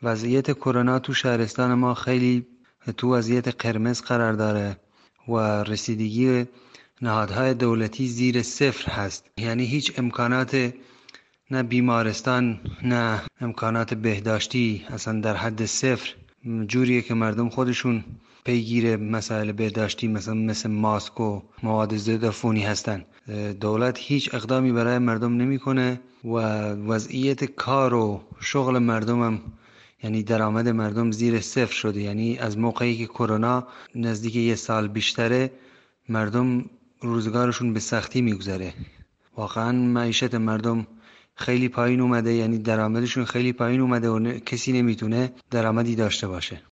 وضعیت کرونا تو شهرستان ما خیلی تو وضعیت قرمز قرار داره و رسیدگی نهادهای دولتی زیر صفر هست. یعنی هیچ امکانات، نه بیمارستان نه امکانات بهداشتی، اصلا در حد صفر. جوریه که مردم خودشون پیگیر مسائل بهداشتی مثل ماسک و مواد ضد عفونی هستن. دولت هیچ اقدامی برای مردم نمیکنه و وضعیت کار و شغل مردم هم، یعنی درآمد مردم زیر صفر شده. یعنی از موقعی که کرونا نزدیک 1 سال بیشتره، مردم روزگارشون به سختی میگذره. واقعا معیشت مردم خیلی پایین اومده، یعنی درآمدشون خیلی پایین اومده و کسی نمیتونه درآمدی داشته باشه.